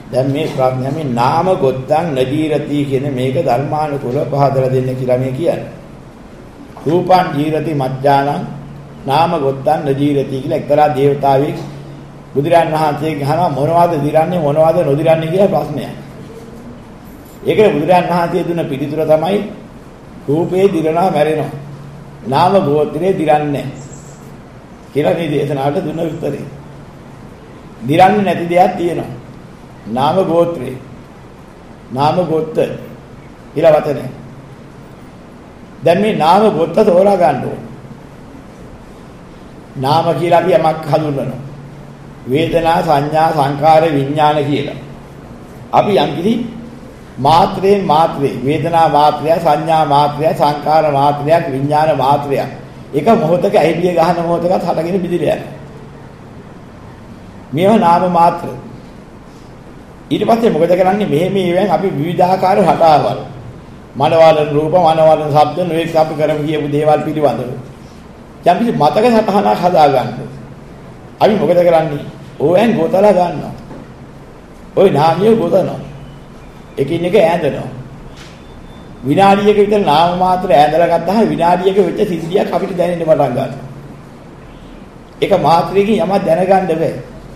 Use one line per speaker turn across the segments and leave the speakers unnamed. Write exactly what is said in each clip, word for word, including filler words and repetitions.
දැන් මේ ප්‍රඥා මේ නාම ගොත්තං නජීරති කියන මේක ධර්මානුකූලව පහදලා දෙන්න කියලා මේ කියන්නේ. රූපං ජීරති මජ්ජානං නාම ගොත්තං නජීරති කියලා එක්තරා දේවතාවෙක් බුදුරන් වහන්සේගෙන් අහනවා මොනවද දිරන්නේ මොනවද නොදිරන්නේ කියලා ප්‍රශ්නයක්. ඒකේ බුදුරන් වහන්සේ දුන්න පිළිතුර තමයි රූපේ දිරනවා මැරෙනවා. නාම ගෝත්‍රේ දිරන්නේ කියලා මේ දේශනාවට දුන්න උත්තරේ. දිරන්නේ නැති දෙයක් තියෙනවා. නාම ගෝත්‍රේ. නාම ගෝත්ත කියලා වචනේ. දැන් මේ නාම ගෝත්ත තෝරා ගන්න ඕනේ. නාම කියලා අපි යමක් හඳුන්වනවා. වේදනා සංඥා සංකාර විඥාන කියලා. අපි යම්කිසි මාත්‍රයෙන් මාත්‍රේ වේදනා මාත්‍රය සංඥා මාත්‍රය සංකාර මාත්‍රයක් විඥාන මාත්‍රයක් එක මොහොතක ඇහිලිය ගහන මොහොතකත් හටගෙන බිදිලා යනවා. මේවා නාම මාත්‍ර. ඊට පස්සේ මොකද කරන්නේ මෙහෙ මේවෙන් අපි විවිධාකාර හටාවල් මනවලන රූප මනවලන ශබ්ද නොඑක් අපි කරමු කියපු දේවල් පිළිබඳව යම්කිසි මතක සටහනක් හදා ගන්න. අපි මොකද කරන්නේ? ඕවෙන් ගොතලා ගන්නවා. ওই නාමිය ගොතනවා. එකින් එක ඈඳනවා. විනාඩියක විතර නාම මාත්‍ර ඈඳලා ගත්තාම විනාඩියක වෙච්ච සිද්ධියක් අපිට දැනෙන්න පටන් ගන්නවා. ඒක මාත්‍රයකින් යමක් දැනගන්න බෑ.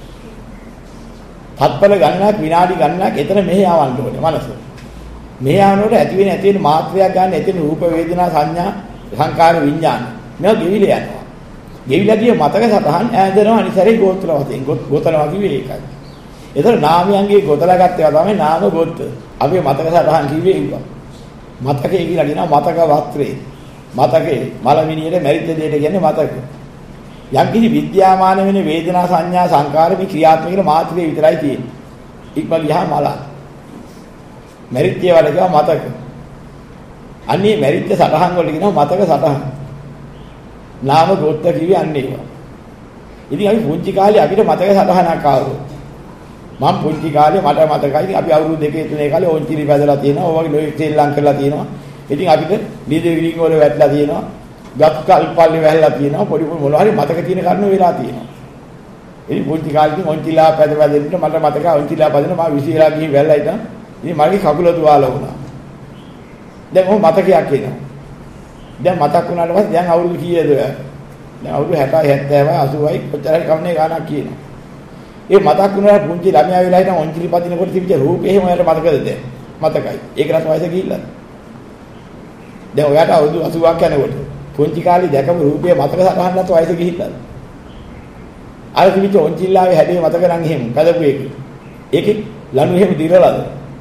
තත්පර ගණනක් විනාඩි ගණනක් එතන මෙහෙ යවන්න ඕනේ මනස. මෙහෙ යනකොට ඇති වෙන ඇති වෙන මාත්‍රයක් ගන්න එතන රූප වේදනා සංඥා සංකාර විඥාන මේවා ගෙවිලා යනවා. ගෙවිලා ගිය මතක සතහන් ඈඳනවා අනිසරේ ගෝත්‍ර වශයෙන් ගෝතනවා කිව්වේ ඒකයි. ඒතර නාමයන්ගේ ගොතලා ගත්තේවා තමයි නාම ගොත්ත. අපි මතක සටහන් කිව්වේ ඒක. මතකේ කියලා කියනවා මතක වස්ත්‍රේ. මතකේ මලමිනියේ මැරිච්ච දෙයට කියන්නේ මතක. යම්කිසි විද්‍යාමාන වෙන වේදනා සංඥා සංකාර මේ ක්‍රියාත්මක වෙන මාත්‍රේ විතරයි තියෙන්නේ. ඉක්මන් ගියාම මල. මැරිච්ච ඒවාට කියනවා මතක. අන්නේ මැරිච්ච සටහන් වලට කියනවා මතක සටහන්. නාම ගොත්ත කිව්වේ අන්නේ ඒවා. ඉතින් අපි පුංචි කාලේ අපිට මතක සටහනක් ආවෝ. මම පුංචි කාලේ මට මතකයි අපි අවුරුදු දෙකේ තුනේ කාලේ ඔන්චිලි වැදලා තියෙනවා. ඔය වගේ ලෝක ශ්‍රී කරලා තියෙනවා. ඉතින් අපිට නිද විලින් වල වැටලා තියෙනවා. ගත් කල්පල්ලි වැහලා තියෙනවා. පොඩි පොඩි මොනවා හරි මතක තියෙන කරුණු වෙලා තියෙනවා. ඉතින් පුංචි කාලේ ඔන්චිලා පැද පැදෙන්න මට මතකයි ඔන්චිලා පැදෙන මම විසිරලා ගිහින් වැල්ලා ඉතින් ඉතින් මගේ කකුල තුවාල වුණා. දැන් මොකද මතකයක් එනවා. දැන් මතක් වුණාට පස්සේ දැන් අවුරුදු කීයද? දැන් අවුරුදු හැටයි හැත්තෑවයි අසූවයි කොච්චරයි කවන්නේ ගානක් කියනවා. ඒ මතක් වුණාට පුංචි ළමයා වෙලා හිටන් ඔන්චිලි පදිනකොට තිබිච්ච රූපේ එහෙම ඔයාලට මතකද දැන්? මතකයි. ඒක රස වයස ගිහිල්ලා. දැන් ඔයාට අවුරුදු අසූවක් යනකොට පුංචි කාලේ දැකපු රූපේ මතක සටහනත් වයස ගිහිල්ලා. අර තිබිච්ච ඔන්චිල්ලාවේ හැඩේ මතක නම් එහෙම කදපු එක. ඒකේ ලනු එහෙම දිරලාද?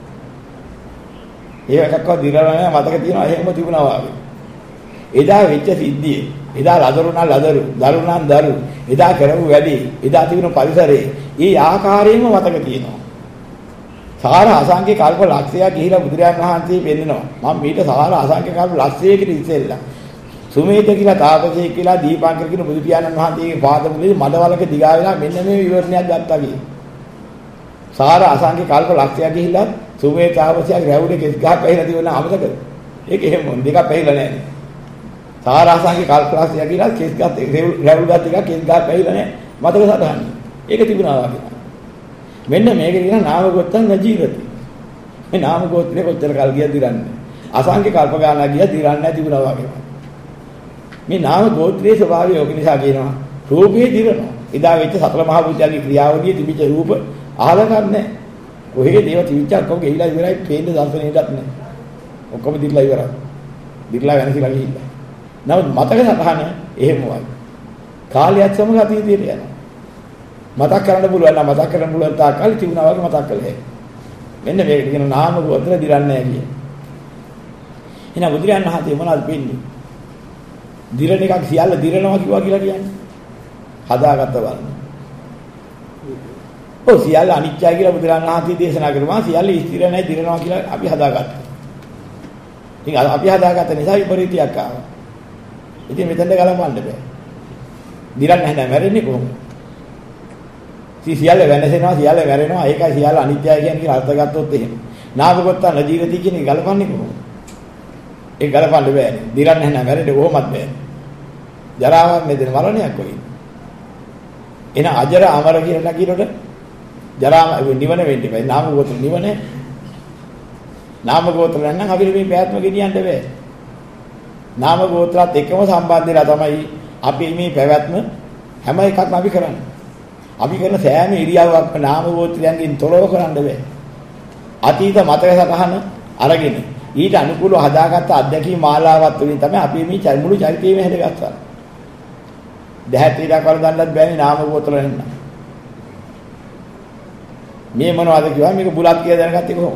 ඒක එකක්වත් දිරලා නැහැ මතක තියෙනවා එහෙම තිබුණා වගේ. එදා වෙච්ච සිද්ධිය එදා ලදරුණා ලදරු දරුණා දරු එදා කරපු වැඩි එදා තිබුණු පරිසරේ ඒ ආකාරයෙන්ම මතක තියෙනවා. සාර අසංඛ්‍ය කල්ප ලක්ෂයක් ගිහිලා බුදුරජාණන් වහන්සේ පෙන්නනවා. මම මේක සාර අසංඛ්‍ය කල්ප ලක්ෂයකට ඉස්සෙල්ලා සුමේත කියලා තාපසයෙක් කියලා දීපංකර කියන බුදු පියාණන් වහන්සේගේ පාදමුලේ මඩවලක දිගා වෙලා මෙන්න මේ විවරණයක් ගත්තා කියේ. සාර අසංඛ්‍ය කල්ප ලක්ෂයක් ගිහිලා සුමේත තාපසයෙක් රැවුලේ කෙස් ගහක් පැහිලා තිබුණ අමතකද? ඒක එහෙම දෙකක් පැහිලා නැහැ. සාරාසංගේ කල්පලාසිය කියලා කෙස් ගත් රැවුල් ගත් එක කෙස් ගහක් පැහිලා නැහැ. මතක සටහන්. ඒක තිබුණා වගේ. මෙන්න මේක කියන නාම ගොත්තන් නජීරති. මේ නාම ගෝත්‍රේ කොච්චර කල් ගියද දිරන්නේ. අසංඛ්‍ය කල්ප ගානක් ගියද දිරන්නේ නැති තිබුණා වගේ. මේ නාම ගෝත්‍රයේ ස්වභාවය ඔක නිසා කියනවා රූපේ දිරනවා. එදා වෙච්ච සතර මහා බුද්ධයාගේ ක්‍රියාවලියේ තිබිච්ච රූප අහලා ගන්නෑ. කොහේ දේව තිබිච්ච ඔක්කොම ගෙවිලා ඉවරයි පේන්න දර්ශනයටත් නැහැ. ඔක්කොම දිරලා ඉවරයි. දිරලා වෙනසිලා ගිහිල්ලා. නමුත් මතක සටහන එහෙමයි. කාලයත් සමග අතීතයට යනවා. මතක් කරන්න පුළුවන් නම් මතක් කරන්න පුළුවන් තාක් කල් තිබුණා වගේ මතක් කළේ. මෙන්න මේක කියන නාම ගෝත්‍ර දිරන්නේ නැහැ කිය. එහෙනම් බුදුරයන් වහන්සේ මොනවද වෙන්නේ? දිරණ එකක් සියල්ල දිරනවා කිව්වා කියලා කියන්නේ. හදාගත්ත බලන්න. ඔව් සියල්ල අනිත්‍යයි කියලා බුදුරයන් වහන්සේ දේශනා කරනවා. සියල්ල ස්ථිර නැහැ දිරනවා කියලා අපි හදාගත්තා. ඉතින් අපි හදාගත්ත නිසා විපරීතයක් ආවා. ඉතින් මෙතෙන්ද ගලපන්න බෑ. දිරන්නේ නැහැ මැරෙන්නේ කොහොමද? සියල්ල වෙනසෙනවා සියල්ල මැරෙනවා ඒකයි සියල්ල අනිත්‍යයි කියන එක අර්ථ ගත්තොත් එහෙම. නාමගත නජීරති කියන එක ගලපන්නේ කොහොමද? ඒක ගලපන්න බෑනේ. දිරන්නේ නැහැ මැරෙන්නේ කොහොමද බෑනේ. ජරාවක් මෙතන මරණයක් කොයි. එන අජර අමර කියලා කියනකොට ජරා නිවන වෙන්න බෑ. නාම ගෝත්‍ර නිවන. නාම ගෝත්‍ර නැත්නම් අපිට මේ පැවැත්ම ගෙනියන්න බෑ. නාම ගෝත්‍රات එකම සම්බන්ධ වෙලා තමයි අපි මේ පැවැත්ම හැම එකක්ම අපි කරන්නේ. අපි කරන සෑම ඉරියව්වක්ම නාම ගෝත්‍රයන්ගෙන් තොරව කරන්න බෑ. අතීත මතක සටහන අරගෙන ඊට අනුකූලව හදාගත්ත අධ්‍යක්ෂී මාලාවත් වලින් තමයි අපි මේ චර්මුළු චරිතයේම හැදගත්තා. දැහැත් ඊට කල දන්නත් බෑනේ නාම ගෝත්‍ර වෙන්න. මේ මොනවද කියවා මේක බුලත් කියලා දැනගත්තේ කොහොමද?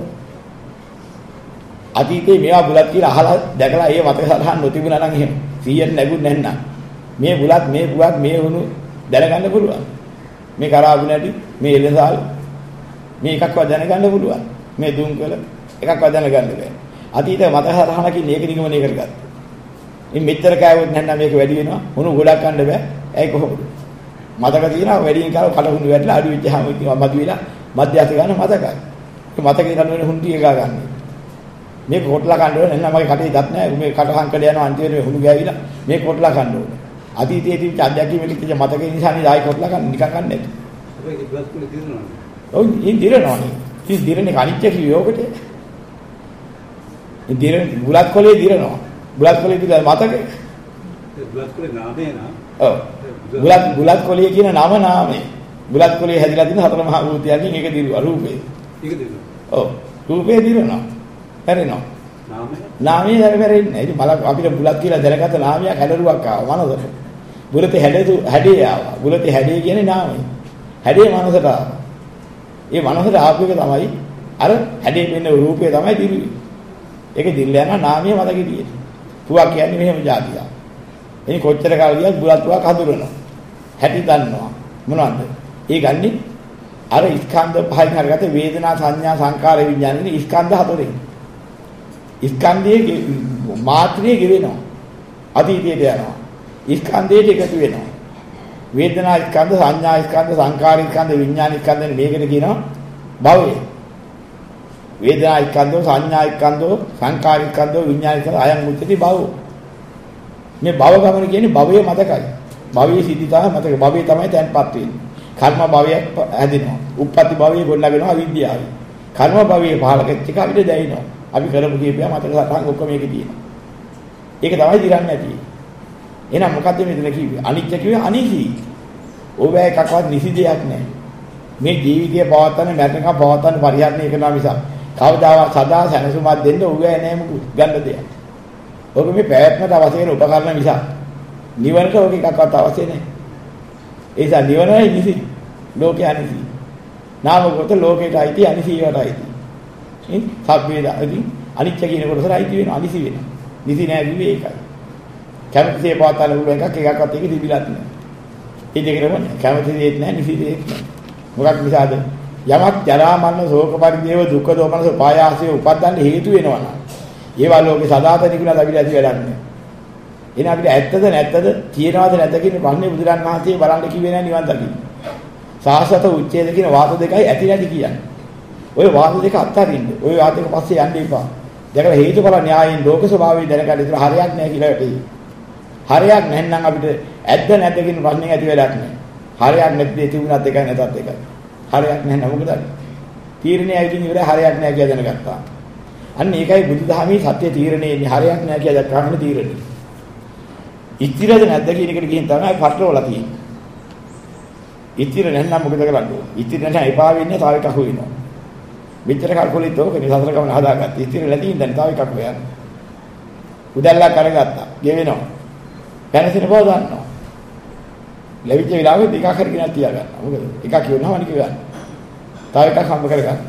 අතීතේ මේවා බුලත් කියලා අහලා දැකලා ඒ මතක සටහන් නොතිබුණා නම් එහෙම සීයෙන් නැගුත් නැන්නම් මේ බුලත් මේ බුවක් මේ වුණු දැනගන්න පුළුවන්. මේ කරාබු නැටි මේ එළසාල් මේ එකක්වත් දැනගන්න පුළුවන්. මේ දුම්කල එකක්වත් දැනගන්න බෑ. අතීත මතක සටහනකින් මේක නිගමනය කරගත්තා. ඉතින් මෙච්චර කෑවොත් නැත්නම් මේක වැඩි වෙනවා. මොන ගොඩක් ගන්න බෑ. ඇයි කොහොමද? මතක තියෙනවා වැඩියෙන් කාල කලහුණු වැටලා අඩු වෙච්චාම මදුවිලා මැදයට ගන්න මතකයි. ඒ මතකේ ගන්න වෙන හුන්ටි එකා ගන්න. මේක කොටලා ගන්න ඕනේ නැත්නම් මගේ කටේ දත් නැහැ. මේ කට හංකඩ යනවා අන්තිමට හුණු ගෑවිලා මේ කොටලා ගන්න ඕනේ. අතීතයේ තිබිච්ච අධ්‍යක්ෂකෙ මෙලිච්ච මතකේ නිසානේ ආයි කොටලා ගන්න නිකන් ගන්න නැති.
ඒක ඉබ්බත් කුලේ දිරනවනේ.
ඔව් ඉතින් දිරනවනේ. ඉතින් දිරන්නේ කනිච්ච කිව්වේ ඔකට. ඉතින් දිරන බුලත් කොලේ දිරනවා. බුලත් කොලේ දිරන මතකේ.
ඒ බුලත් කොලේ නාමේ නා.
ඔව්. බුලත් බුලත් කොලේ කියන නම නාමේ. බුලත් කොලේ හැදිලා තියෙන හතර මහා භූතයන්ගෙන් ඒක දිරුවා රූපේ.
ඒක දිරුවා.
ඔව්. රූපේ දිරනවා. හැරෙනවා.
නාමය.
නාමයේ හැරෙන්නේ. ඉතින් මල අපිට බුලත් කියලා දැනගත්ත නාමයක් හැඩරුවක් ආවා මනසට. බුලතේ හැඩේ හැඩේ ආවා. බුලතේ හැඩේ කියන්නේ නාමය. හැඩේ මනසට ආවා. ඒ මනසට ආපු එක තමයි අර හැඩේ වෙන රූපේ තමයි දිරුවේ. ඒක දිල්ල යන නාමය මතකෙ තියෙන්නේ. තුවක් කියන්නේ මෙහෙම જાතියක්. එනි කොච්චර කාල ගියත් බුලත් තුවක් හඳුරනවා. හැටි දන්නවා. මොනවද? ඒ ගන්නේ අර ස්කන්ධ පහෙන් හරගත වේදනා සංඥා සංකාර විඥාන කියන ස්කන්ධ හතරෙන්. ස්කන්ධයේ මාත්‍රිය ගෙවෙනවා. අතීතයට යනවා. ස්කන්ධයට එකතු වෙනවා. වේදනා ස්කන්ධ සංඥා ස්කන්ධ සංකාර ස්කන්ධ විඥාන ස්කන්ධ මේකට කියනවා භවය. වේදනා ස්කන්ධෝ සංඥා ස්කන්ධෝ සංකාර ස්කන්ධෝ විඥාන ස්කන්ධ අයං මුච්චති භව. මේ භව ගමන කියන්නේ භවයේ මතකයි. භවයේ සිද්ධිතාව මතක. භවයේ තමයි තැන්පත් වෙන්නේ. කර්ම භවයක් හැදෙනවා. උප්පත්ති භවයේ ගොඩනගෙනවා අවිද්‍යාවයි. කර්ම භවයේ පහලකෙච්ච එක අපිට දැනෙනවා. අපි කරපු කීපියා මතක සටහන් ඔක්කොම මේකේ තියෙනවා. ඒක තමයි දිරන්නේ නැති. එහෙනම් මොකද්ද මෙතන කිව්වේ? අනිත්‍ය කිව්වේ අනිසි. ඕව එකක්වත් නිසි දෙයක් නැහැ. මේ ජීවිතය පවත්වන්න මරණකම් පවත්වන්න පරිහරණය කරනවා මිසක් කවදාවත් සදා සැනසුමක් දෙන්න ඕව නැහැ මොකද ගන්න දෙයක්. ඔක මේ පැවැත්මට අවශ්‍ය වෙන උපකරණ මිසක් නිවනට ඔක එකක්වත් අවශ්‍ය නැහැ. ඒ නිසා නිවනයි නිසි. ලෝකේ අනිසි. නාම කොට ලෝකේට අයිති අනිසියට අයිති. මේ සබ්බේදාදී අනිත්‍ය කියන කොටසට අයිති වෙනවා අනිසි වෙනවා. නිසි නෑ කිව්වේ ඒකයි. කැමතිසේ පවත්වන්න පුළුවන් එකක් එකක්වත් ඒක තිබිලත් නෑ. ඒ දෙකම කැමති දෙයක් නෑ නිසි දෙයක් නෑ. මොකක් නිසාද? යමක් ජරා මරණ ශෝක පරිදේව දුක්ඛ දෝමනස පායාසයේ උපදින්න හේතු වෙනවා නම් ඒවා ලෝකේ සදාතනිකුණා අපිට ඇති වැඩක් නෑ. එහෙනම් අපිට ඇත්තද නැත්තද තියනවාද නැද්ද කියන ප්‍රශ්නේ බුදුරන් වහන්සේ බලන්න කිව්වේ නෑ නිවන් දකින්න. සාසත උච්ඡේද කියන වාද දෙකයි ඇති නැති කියන්නේ. ඔය වාද දෙක අත්හරින්න. ඔය වාද දෙක පස්සේ යන්න එපා. දැකලා හේතුඵල න්‍යායයෙන් ලෝක ස්වභාවය දැනගන්න ඉතල හරයක් නෑ කියලා වැටේ. හරයක් නැත්නම් අපිට ඇද්ද නැද්ද කියන ප්‍රශ්නේ ඇති වෙලක් නෑ. හරයක් නැති තිබුණත් එකයි නැතත් එකයි. හරයක් නැහැ මොකද? තීරණය ඇවිදින් ඉවරයි හරයක් නෑ කියලා දැනගත්තා. අන්න ඒකයි බුදුදහමේ සත්‍ය තීරණේ ඉන්නේ හරයක් නෑ කියලා දැක්කම තීරණේ. ඉතිරද නැද්ද කියන එකට ගිහින් තමයි පටලවලා තියෙන්නේ. ඉතිර නැත්නම් මොකද කරන්නේ? ඉතිර නැත්නම් එපා වෙන්නේ තව එකක් හොයනවා. මෙච්චර කල්පොලිත් ඕකනේ සතර ගමන හදාගත්තා. ඉතිර නැතිනම් දැන් තව එකක් හොයන්න. උදැල්ලක් කරගත්තා. ගෙවෙනවා. පැනසින බව දන්නවා. ලැබිච්ච වෙලාවෙත් එකක් හරි ගෙනත් තියාගන්නවා. මොකද? එකක් කියනවා අනික ගන්න. තව එකක් හම්බ කරගන්න.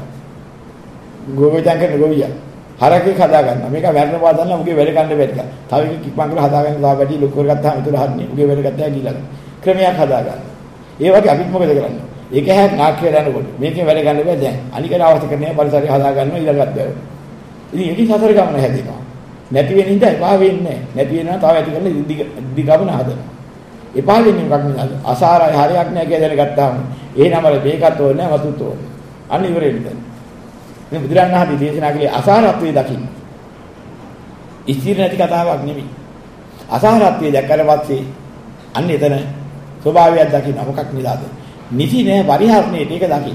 ගෝවිතං කරන ගෝවියා. හරකෙක් හදාගන්නවා. මේක වැරෙන බව දන්නා උගේ වැඩ ගන්න බැරික. තව එකක් ඉක්මන් කරලා හදාගන්න තව වැඩි ලොකු කරගත්තාම ඒතර හරිනේ. උගේ වැඩ ගත්තා ගිලලා. ක්‍රමයක් හදාගන්න. ඒ වගේ අපිත් මොකද කරන්නේ? ඒක හැක් නාක්‍ය දානකොට මේකේ වැඩ ගන්න බෑ දැන්. අනිකට අවශ්‍ය කරන්නේ පරිසරය හදා ගන්නවා ඊළඟට බෑ. ඉතින් ඒකේ සතර ගමන හැදෙනවා. නැති වෙන ඉඳ එපා වෙන්නේ නැහැ. නැති වෙනවා තව ඇති කරලා දි ගමන හදනවා. එපා වෙන්නේ මොකක් නිසාද? අසාරය හරියක් නැහැ කියලා දැනගත්තාම එහෙනම් අර මේකත් ඕනේ නැහැ වතුත් ඕනේ. අන්න ඉවරෙන්නේ දැන්. මේ බුදුරන් වහන්සේ දේශනා කළේ අසාරත්වයේ දකින්න. ඉස්තිර නැති කතාවක් නෙමෙයි. අසාරත්වයේ දැක්කට පස්සේ අන්න එතන ස්වභාවයක් දකින්න මොකක් නිසාද? නිසි නෑ පරිහරණයට ඒක දකින්න.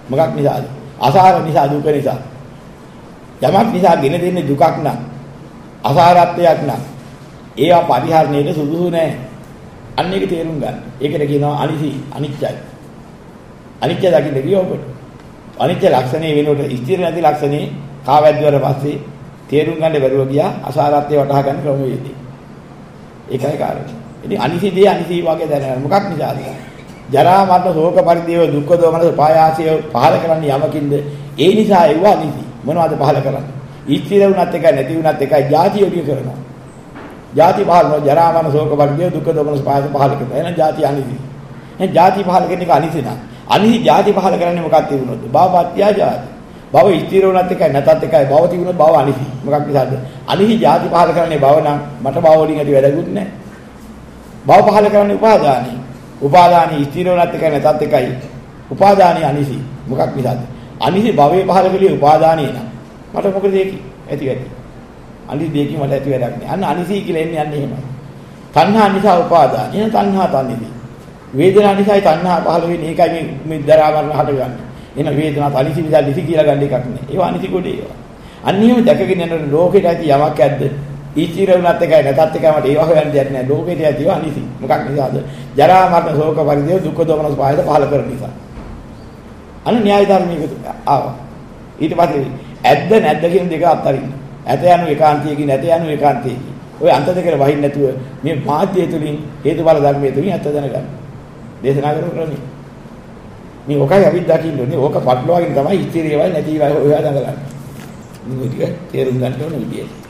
මොකක් නිසාද? අසාර නිසා දුක නිසා. යමක් නිසා ගෙන දෙන්නේ දුකක් නම් අසාරත්වයක් නම් ඒවා පරිහරණයට සුදුසු නැහැ. අන්න ඒක තේරුම් ගන්න. ඒකට කියනවා අනිසි අනිත්‍යයි. අනිත්‍ය දකින්න කියවකොට. අනිත්‍ය ලක්ෂණේ වෙනකොට ස්ථිර නැති ලක්ෂණේ කාවැද්දවල පස්සේ තේරුම් ගන්න බැරුව ගියා අසාරත්වය වටහා ගන්න ක්‍රමවේදී. ඒකයි කාරණේ. ඉතින් අනිසිදී අනිසි වගේ දැනගන්න. මොකක් නිසාද? ජරා මරණ ශෝක පරිදේව දුක්ඛ දෝමනස පායාසය පහල කරන්නේ යමකින්ද? ඒ නිසා ඒව අනිසි. මොනවද පහල කරන්නේ? ඉස්තිර වුණත් එකයි නැති වුණත් එකයි ಜಾති යොදිය කරනවා. ಜಾති පහල නො ජරා මරණ ශෝක පරිදේව දුක්ඛ දෝමනස පායාස පහල කරනවා. එහෙනම් ಜಾති අනිසි. එහෙනම් ಜಾති පහල කරන එක අනිසි නෑ. අනිසි ಜಾති පහල කරන්නේ මොකක්ද තිබුණොත්? භවපත්‍ය ಜಾති. භව ඉස්තිර වුණත් එකයි නැතත් එකයි භව තිබුණොත් භව අනිසි. මොකක් නිසාද? අනිසි ಜಾති පහල කරන්නේ භව නම් මට භව වලින් ඇති වැඩකුත් නෑ. භව පහල කරන්නේ උපාදානයි. උපාදානයි ස්ථිර වුණත් එකයි නැතත් එකයි. උපාදානයි අනිසි. මොකක් නිසාද? අනිසි භවයේ පහල කලේ උපාදානයි නම් මට මොකද ඒකි? ඇති වැඩි. අනිසි දෙකකින් මට ඇති වැඩක් නෑ. අන්න අනිසි කියලා එන්නේ යන්නේ එහෙමයි. තණ්හා නිසා උපාදාන. එන තණ්හා තනිසි. වේදනා නිසායි තණ්හා පහල වෙන්නේ. ඒකයි මේ මේ දරා මරණ හටගන්නේ. එන වේදනා තනිසි නිසා නිසි කියලා ගන්න එකක් නෑ. ඒවා අනිසි කොටේ ඒවා. අන්න එහෙම දැකගෙන යන ලෝකෙට ඇති යමක් ඇද්ද? ඉස්තිර වුණත් එකයි නැතත් එකයි මට ඒවා හොයන්න දෙයක් නෑ. ලෝකෙට ඇතිව අනිසි. මොකක් නිසාද? ජරා මරණ ශෝක පරිදේව දුක්ඛ දෝමනස් පායද පහල කරන නිසා. අන්න න්‍යාය ධර්මයක ආවා. ඊට පස්සේ ඇද්ද නැද්ද කියන දෙක අත්තරින්න. ඇත යනු ඒකාන්තයකින් නැත යනු ඒකාන්තයකින්. ඔය අන්ත දෙකේ වහින්න නැතුව මේ මාධ්‍ය තුලින් හේතුඵල ධර්මයේ තුලින් ඇත්ත දැනගන්න. දේශනා කරන ක්‍රමය. මේ ඔකයි අපි දකින්න ඕනේ. ඕක පටලවාගෙන තමයි ඉස්තිරේවයි නැතිවයි ඔයා දඟලන්නේ. මේ ටික තේරුම් ගන්න ඕන විදියට.